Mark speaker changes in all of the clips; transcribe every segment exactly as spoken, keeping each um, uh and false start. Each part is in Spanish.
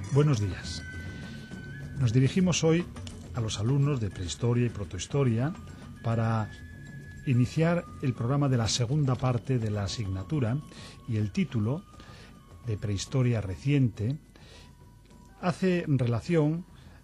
Speaker 1: Buenos días. Nos dirigimos hoy a los alumnos de Prehistoria y Protohistoria para iniciar el programa de la segunda parte de la asignatura, y el título de Prehistoria Reciente hace relación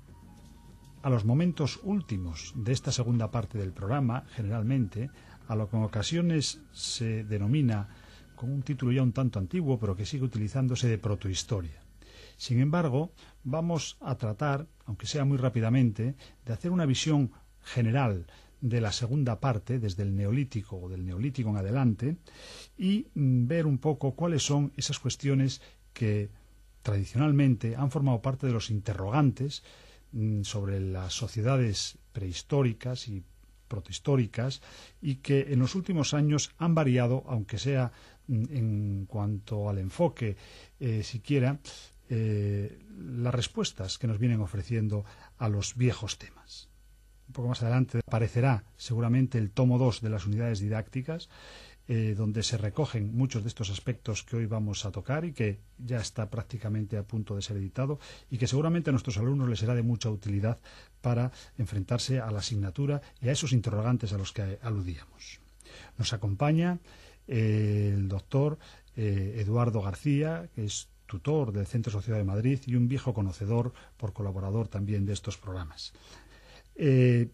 Speaker 1: a los momentos últimos de esta segunda parte del programa, generalmente a lo que en ocasiones se denomina, con un título ya un tanto antiguo, pero que sigue utilizándose, de protohistoria. Sin embargo, vamos a tratar, aunque sea muy rápidamente, de hacer una visión general de la segunda parte, desde el Neolítico o del Neolítico en adelante, y ver un poco cuáles son esas cuestiones que tradicionalmente han formado parte de los interrogantes sobre las sociedades prehistóricas y protohistóricas, y que en los últimos años han variado, aunque sea en cuanto al enfoque eh, siquiera, eh, las respuestas que nos vienen ofreciendo a los viejos temas. Un poco más adelante aparecerá seguramente el tomo dos de las unidades didácticas, eh, donde se recogen muchos de estos aspectos que hoy vamos a tocar y que ya está prácticamente a punto de ser editado, y que seguramente a nuestros alumnos les será de mucha utilidad para enfrentarse a la asignatura y a esos interrogantes a los que aludíamos. Nos acompaña eh, el doctor eh, Eduardo García, que es tutor del Centro Sociedad de Madrid y un viejo conocedor, por colaborador también de estos programas. Eh,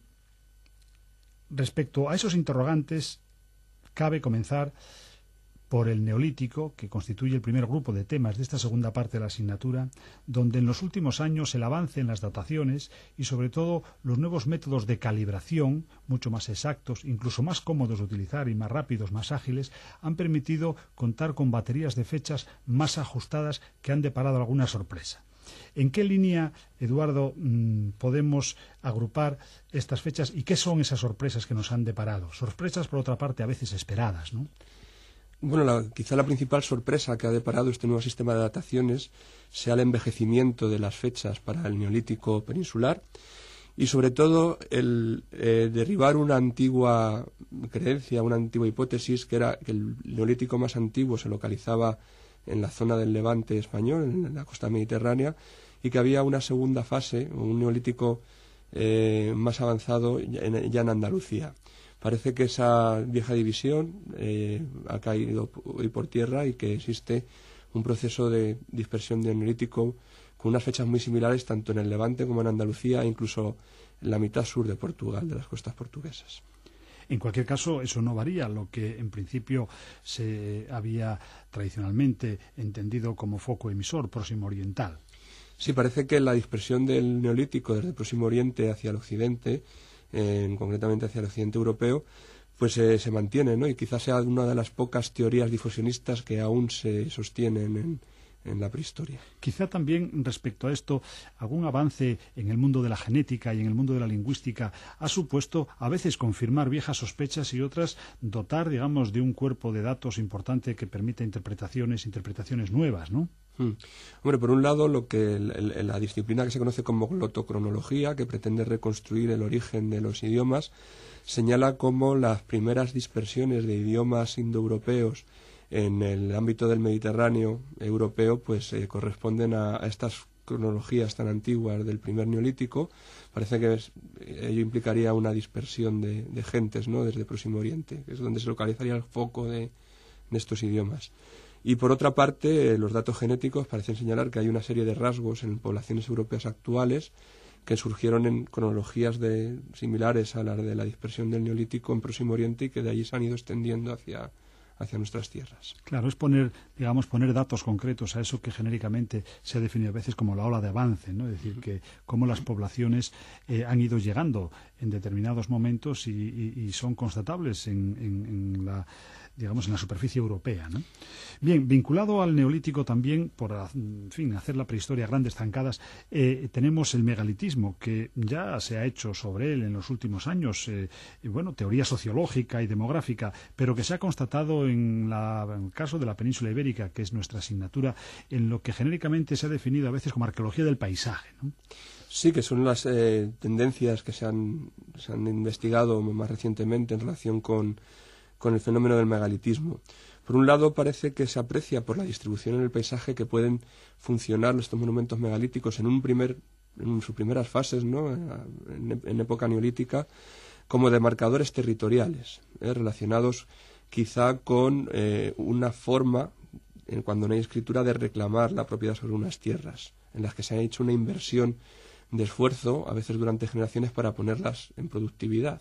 Speaker 1: respecto a esos interrogantes, cabe comenzar por el Neolítico, que constituye el primer grupo de temas de esta segunda parte de la asignatura, donde en los últimos años el avance en las dataciones y sobre todo los nuevos métodos de calibración, mucho más exactos, incluso más cómodos de utilizar y más rápidos, más ágiles, han permitido contar con baterías de fechas más ajustadas que han deparado alguna sorpresa. ¿En qué línea, Eduardo, podemos agrupar estas fechas y qué son esas sorpresas que nos han deparado? Sorpresas, por otra parte, a veces esperadas, ¿no?
Speaker 2: Bueno, la, quizá la principal sorpresa que ha deparado este nuevo sistema de dataciones sea el envejecimiento de las fechas para el Neolítico peninsular y, sobre todo, el eh, derribar una antigua creencia, una antigua hipótesis, que era que el Neolítico más antiguo se localizaba en la zona del Levante español, en la costa mediterránea, y que había una segunda fase, un Neolítico eh, más avanzado en, ya en Andalucía. Parece que esa vieja división eh, ha caído hoy por tierra y que existe un proceso de dispersión del Neolítico con unas fechas muy similares tanto en el Levante como en Andalucía e incluso en la mitad sur de Portugal, de las costas portuguesas.
Speaker 1: En cualquier caso, eso no varía lo que en principio se había tradicionalmente entendido como foco emisor, Próximo Oriental.
Speaker 2: Sí, parece que la dispersión del Neolítico desde el Próximo Oriente hacia el Occidente, eh, concretamente hacia el Occidente europeo, pues eh, se mantiene, ¿no? Y quizás sea una de las pocas teorías difusionistas que aún se sostienen en, en la prehistoria.
Speaker 1: Quizá también respecto a esto, algún avance en el mundo de la genética y en el mundo de la lingüística ha supuesto a veces confirmar viejas sospechas y otras dotar, digamos, de un cuerpo de datos importante que permita interpretaciones, interpretaciones nuevas, ¿no?
Speaker 2: Hmm. Hombre, por un lado, lo que el, el, la disciplina que se conoce como glotocronología, que pretende reconstruir el origen de los idiomas, señala cómo las primeras dispersiones de idiomas indoeuropeos en el ámbito del Mediterráneo europeo pues eh, corresponden a, a estas cronologías tan antiguas del primer Neolítico. Parece que es, ello implicaría una dispersión de, de gentes, ¿no?, desde Próximo Oriente, que es donde se localizaría el foco de, de estos idiomas. Y por otra parte, eh, los datos genéticos parecen señalar que hay una serie de rasgos en poblaciones europeas actuales que surgieron en cronologías de, similares a las de la dispersión del Neolítico en Próximo Oriente y que de allí se han ido extendiendo hacia hacia nuestras tierras.
Speaker 1: Claro, es poner, digamos, poner datos concretos a eso que genéricamente se ha definido a veces como la ola de avance, ¿no? Es decir, que cómo las poblaciones eh, han ido llegando en determinados momentos y, y, y son constatables en, en, en la, digamos, en la superficie europea, ¿no? Bien, vinculado al Neolítico también, por, en fin, hacer la prehistoria a grandes zancadas, eh, tenemos el megalitismo, que ya se ha hecho sobre él en los últimos años, eh, y bueno, teoría sociológica y demográfica, pero que se ha constatado en, la, en el caso de la península ibérica, que es nuestra asignatura, en lo que genéricamente se ha definido a veces como arqueología del paisaje, ¿no?
Speaker 2: Sí, que son las eh, tendencias que se han, se han investigado más recientemente en relación con, con el fenómeno del megalitismo. Por un lado, parece que se aprecia por la distribución en el paisaje que pueden funcionar estos monumentos megalíticos en un primer, en sus primeras fases, ¿no?, en, en época neolítica, como demarcadores territoriales, ¿eh? relacionados quizá con eh, una forma, eh, cuando no hay escritura, de reclamar la propiedad sobre unas tierras, en las que se ha hecho una inversión de esfuerzo, a veces durante generaciones, para ponerlas en productividad.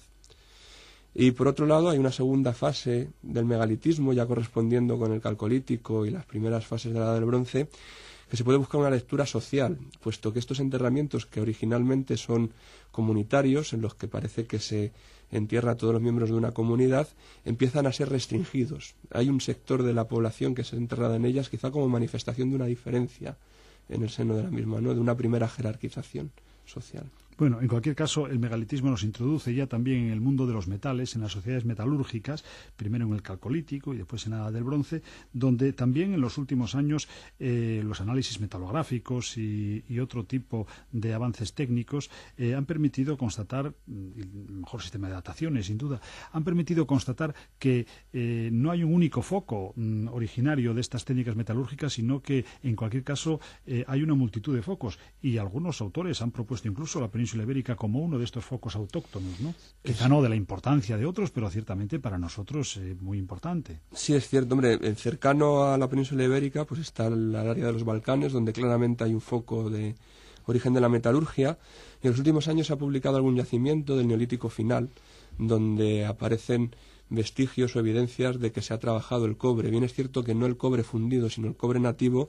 Speaker 2: Y por otro lado hay una segunda fase del megalitismo, ya correspondiendo con el calcolítico y las primeras fases de la Edad del Bronce, que se puede buscar una lectura social, puesto que estos enterramientos, que originalmente son comunitarios, en los que parece que se entierra a todos los miembros de una comunidad, empiezan a ser restringidos. Hay un sector de la población que se ha enterrado en ellas, quizá como manifestación de una diferencia en el seno de la misma, ¿no?, de una primera jerarquización social.
Speaker 1: Bueno, en cualquier caso, el megalitismo nos introduce ya también en el mundo de los metales, en las sociedades metalúrgicas, primero en el calcolítico y después en la Edad del Bronce, donde también en los últimos años eh, los análisis metalográficos y, y otro tipo de avances técnicos eh, han permitido constatar, el mejor sistema de dataciones sin duda, han permitido constatar que eh, no hay un único foco mm, originario de estas técnicas metalúrgicas, sino que en cualquier caso eh, hay una multitud de focos, y algunos autores han propuesto incluso la península ibérica como uno de estos focos autóctonos, ¿no? Quizá no de la importancia de otros, pero ciertamente para nosotros eh, muy importante.
Speaker 2: Sí, es cierto, hombre, cercano a la península ibérica pues está el área de los Balcanes, donde claramente hay un foco de origen de la metalurgia, y en los últimos años se ha publicado algún yacimiento del Neolítico final, donde aparecen vestigios o evidencias de que se ha trabajado el cobre. Bien es cierto que no el cobre fundido, sino el cobre nativo,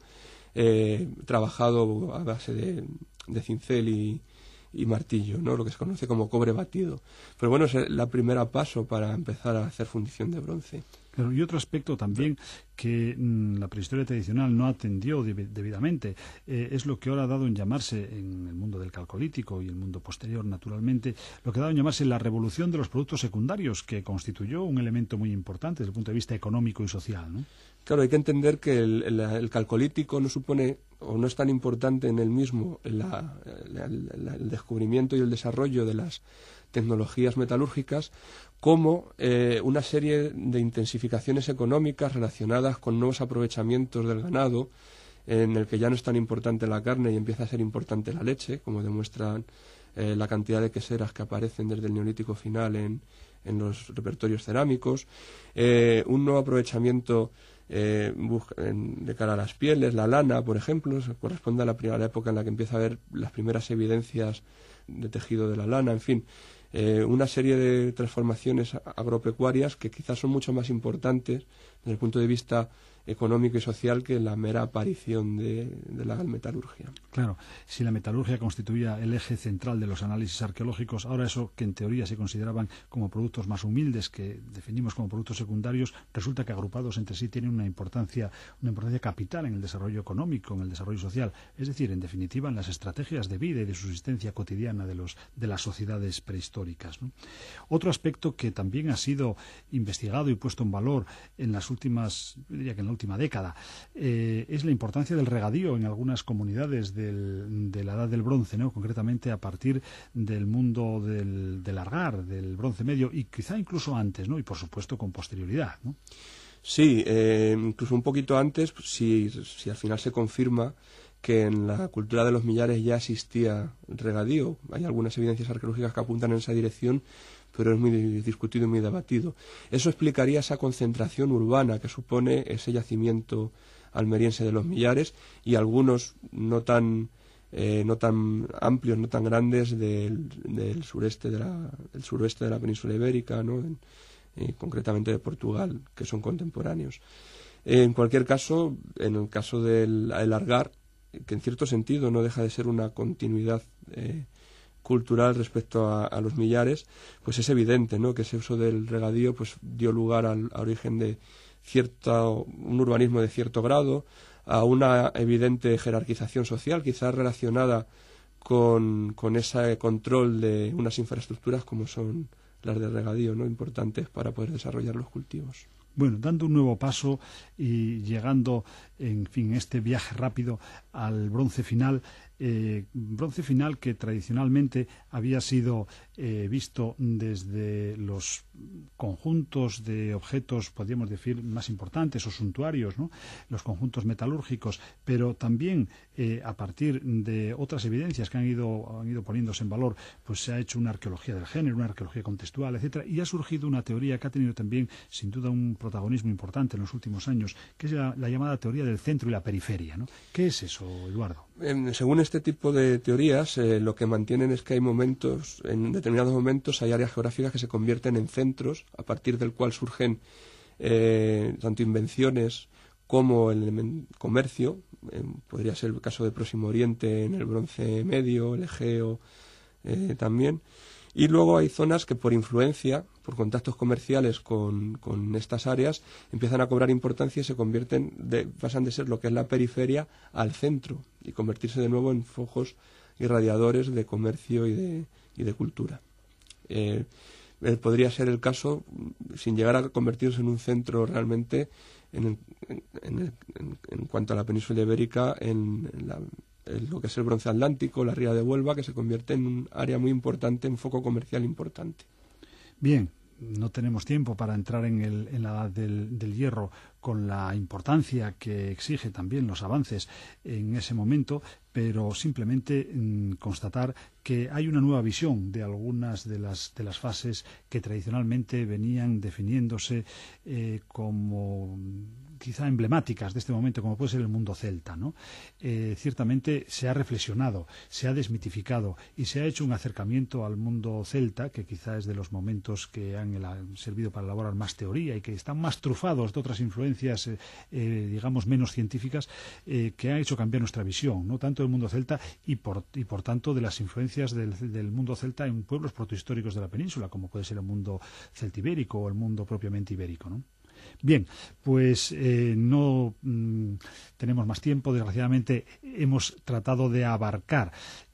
Speaker 2: eh, trabajado a base de, de cincel y y martillo, ¿no?, lo que se conoce como cobre batido. Pero bueno, es el primer paso para empezar a hacer fundición de bronce.
Speaker 1: Claro, y otro aspecto también que mmm, la prehistoria tradicional no atendió deb debidamente eh, es lo que ahora ha dado en llamarse, en el mundo del calcolítico y el mundo posterior, naturalmente, lo que ha dado en llamarse la revolución de los productos secundarios, que constituyó un elemento muy importante desde el punto de vista económico y social, ¿no?
Speaker 2: Claro, hay que entender que el, el, el calcolítico no supone, o no es tan importante en el mismo, la, la, la, el descubrimiento y el desarrollo de las tecnologías metalúrgicas, como eh, una serie de intensificaciones económicas relacionadas con nuevos aprovechamientos del ganado, en el que ya no es tan importante la carne y empieza a ser importante la leche, como demuestran eh, la cantidad de queseras que aparecen desde el Neolítico final en, en los repertorios cerámicos, eh, un nuevo aprovechamiento eh, en, de cara a las pieles, la lana, por ejemplo, se corresponde a la, primera, a la época en la que empieza a haber las primeras evidencias de tejido de la lana, en fin. Eh, una serie de transformaciones agropecuarias que quizás son mucho más importantes desde el punto de vista económico y social que la mera aparición de, de la metalurgia.
Speaker 1: Claro, si la metalurgia constituía el eje central de los análisis arqueológicos, ahora eso que en teoría se consideraban como productos más humildes, que definimos como productos secundarios, resulta que agrupados entre sí tienen una importancia, una importancia capital en el desarrollo económico, en el desarrollo social, es decir, en definitiva, en las estrategias de vida y de subsistencia cotidiana de, los, de las sociedades prehistóricas, ¿no? Otro aspecto que también ha sido investigado y puesto en valor en las últimas, diría que en la última década, eh, es la importancia del regadío en algunas comunidades del, de la Edad del Bronce, ¿no?, concretamente a partir del mundo del, del Argar, del Bronce Medio, y quizá incluso antes, ¿no?, y por supuesto con posterioridad, ¿no?
Speaker 2: Sí, eh, incluso un poquito antes, si, si al final se confirma que en la cultura de los millares ya existía regadío. Hay algunas evidencias arqueológicas que apuntan en esa dirección, pero es muy discutido y muy debatido. Eso explicaría esa concentración urbana que supone ese yacimiento almeriense de los millares, y algunos no tan eh, no tan amplios, no tan grandes del, del sureste de la del suroeste de la península ibérica, ¿no?, en, eh, concretamente de Portugal, que son contemporáneos. Eh, en cualquier caso, en el caso del el Argar, que en cierto sentido no deja de ser una continuidad eh, cultural respecto a, a los millares, pues es evidente, ¿no?, que ese uso del regadío pues dio lugar al a origen de cierto un urbanismo de cierto grado, a una evidente jerarquización social, quizás relacionada con, con ese control de unas infraestructuras como son las de regadío, ¿no?, importantes para poder desarrollar los cultivos.
Speaker 1: Bueno, dando un nuevo paso y llegando, en fin, este viaje rápido al bronce final, eh, bronce final que tradicionalmente había sido eh, visto desde los conjuntos de objetos, podríamos decir, más importantes o suntuarios, ¿no? Los conjuntos metalúrgicos, pero también eh, a partir de otras evidencias que han ido, han ido poniéndose en valor, pues se ha hecho una arqueología del género, una arqueología contextual, etcétera, y ha surgido una teoría que ha tenido también, sin duda, un protagonismo importante en los últimos años, que es la, la llamada teoría del centro y la periferia, ¿no? ¿Qué es eso, Eduardo?
Speaker 2: Eh, según este tipo de teorías, eh, lo que mantienen es que hay momentos, en determinados momentos hay áreas geográficas que se convierten en centros, a partir del cual surgen eh, tanto invenciones como el comercio. Eh, podría ser el caso de Próximo Oriente en el Bronce Medio, el Egeo eh, también. Y luego hay zonas que por influencia, por contactos comerciales con, con estas áreas, empiezan a cobrar importancia y se convierten, de, pasan de ser lo que es la periferia al centro y convertirse de nuevo en focos irradiadores de comercio y de, y de cultura. Eh, eh, podría ser el caso, sin llegar a convertirse en un centro realmente, en, el, en, el, en, en cuanto a la península ibérica, en, en la lo que es el bronce atlántico, la ría de Huelva, que se convierte en un área muy importante, un foco comercial importante.
Speaker 1: Bien, no tenemos tiempo para entrar en, el, en la edad del, del hierro con la importancia que exige también los avances en ese momento, pero simplemente mmm, constatar que hay una nueva visión de algunas de las, de las fases que tradicionalmente venían definiéndose eh, como quizá emblemáticas de este momento, como puede ser el mundo celta, ¿no? Eh, ciertamente se ha reflexionado, se ha desmitificado y se ha hecho un acercamiento al mundo celta, que quizá es de los momentos que han el, servido para elaborar más teoría y que están más trufados de otras influencias, eh, eh, digamos, menos científicas, eh, que ha hecho cambiar nuestra visión, no tanto del mundo celta y por, y por tanto de las influencias del, del mundo celta en pueblos protohistóricos de la península, como puede ser el mundo celtibérico o el mundo propiamente ibérico, ¿no? Bien, pues eh, no mm, tenemos más tiempo. Desgraciadamente hemos tratado de abarcar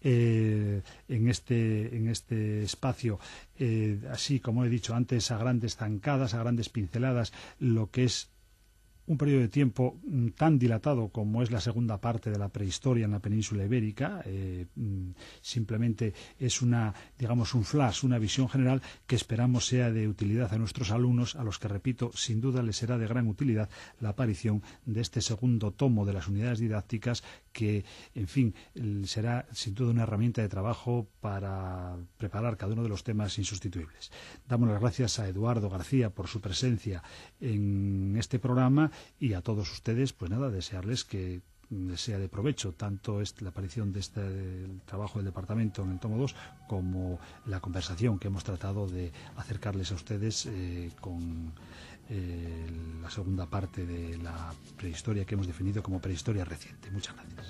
Speaker 1: eh, en este en este espacio, eh, así como he dicho antes, a grandes zancadas, a grandes pinceladas, lo que es un periodo de tiempo tan dilatado como es la segunda parte de la prehistoria en la península ibérica. Eh, simplemente es una, digamos, un flash, una visión general que esperamos sea de utilidad a nuestros alumnos, a los que, repito, sin duda les será de gran utilidad la aparición de este segundo tomo de las unidades didácticas que, en fin, será sin duda una herramienta de trabajo para preparar cada uno de los temas insustituibles. Damos las gracias a Eduardo García por su presencia en este programa. Y a todos ustedes, pues nada, desearles que les sea de provecho tanto este, la aparición de este el trabajo del departamento en el tomo dos como la conversación que hemos tratado de acercarles a ustedes eh, con eh, la segunda parte de la prehistoria que hemos definido como prehistoria reciente. Muchas gracias.